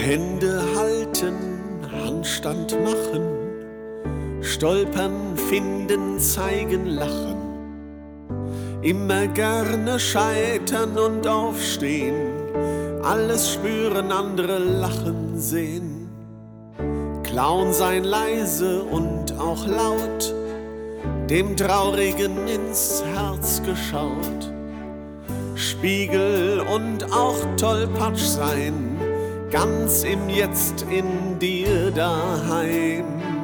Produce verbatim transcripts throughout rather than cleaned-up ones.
Hände halten, Handstand machen, stolpern, finden, zeigen, lachen, immer gerne scheitern und aufstehen, alles spüren, andere lachen sehen, Clown sein leise und auch laut, dem Traurigen ins Herz geschaut, Spiegel und auch Tollpatsch sein, ganz im Jetzt in dir daheim.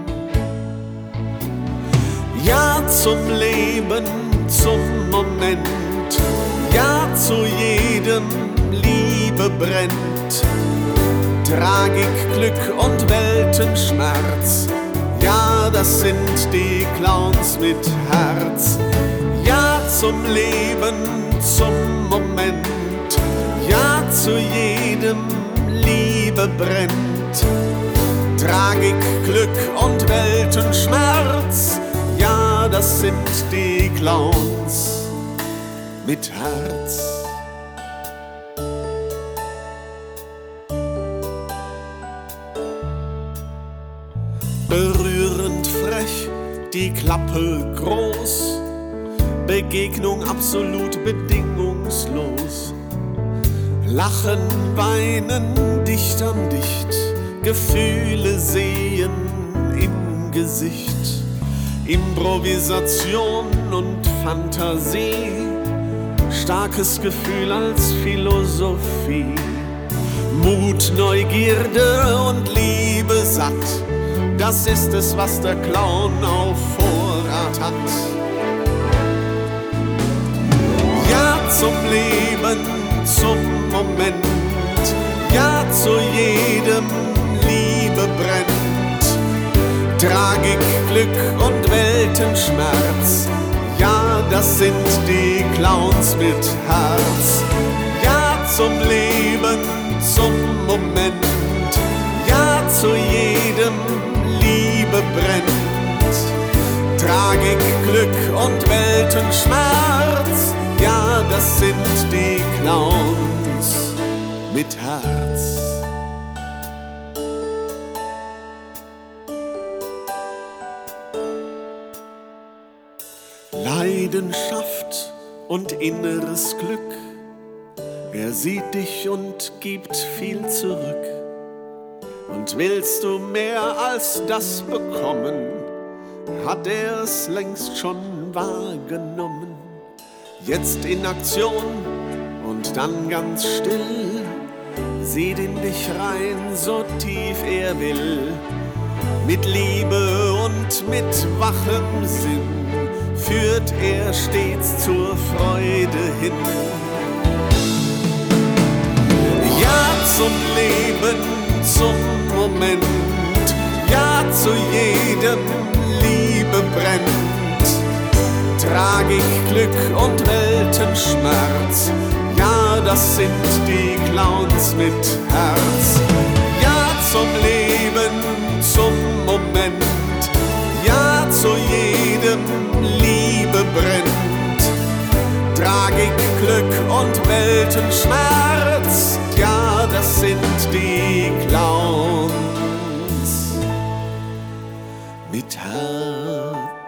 Ja zum Leben, zum Moment, ja zu jedem Liebe brennt, Tragik, Glück und Weltenschmerz, ja das sind die Clowns mit Herz. Ja zum Leben, zum Moment, ja zu jedem Liebe brennt, Tragik, Glück und Weltenschmerz, ja, das sind die Clowns mit Herz. Berührend frech, die Klappe groß, Begegnung absolut bedingungslos. Lachen, weinen, dicht an dicht, Gefühle sehen im Gesicht. Improvisation und Fantasie, starkes Gefühl als Philosophie. Mut, Neugierde und Liebe satt, das ist es, was der Clown auf Vorrat hat. Ja zum Leben, zum Moment, ja zu jedem Liebe brennt, Tragik, Glück und Weltenschmerz, ja das sind die Clowns mit Herz. Ja zum Leben, zum Moment, ja zu jedem Liebe brennt, Tragik, Glück und Weltenschmerz, ja, das sind die Clowns mit Herz. Leidenschaft und inneres Glück, er sieht dich und gibt viel zurück. Und willst du mehr als das bekommen, hat er es längst schon wahrgenommen. Jetzt in Aktion und dann ganz still, sieht in dich rein, so tief er will. Mit Liebe und mit wachem Sinn führt er stets zur Freude hin. Ja zum Leben, zum Moment, ja zu jedem Liebe brennt, Tragik, Glück und Weltenschmerz, ja das sind die Clowns mit Herz. Ja zum Leben, zum Moment, ja zu jedem Liebe brennt, Tragik, Glück und Weltenschmerz, ja das sind die Clowns mit Herz.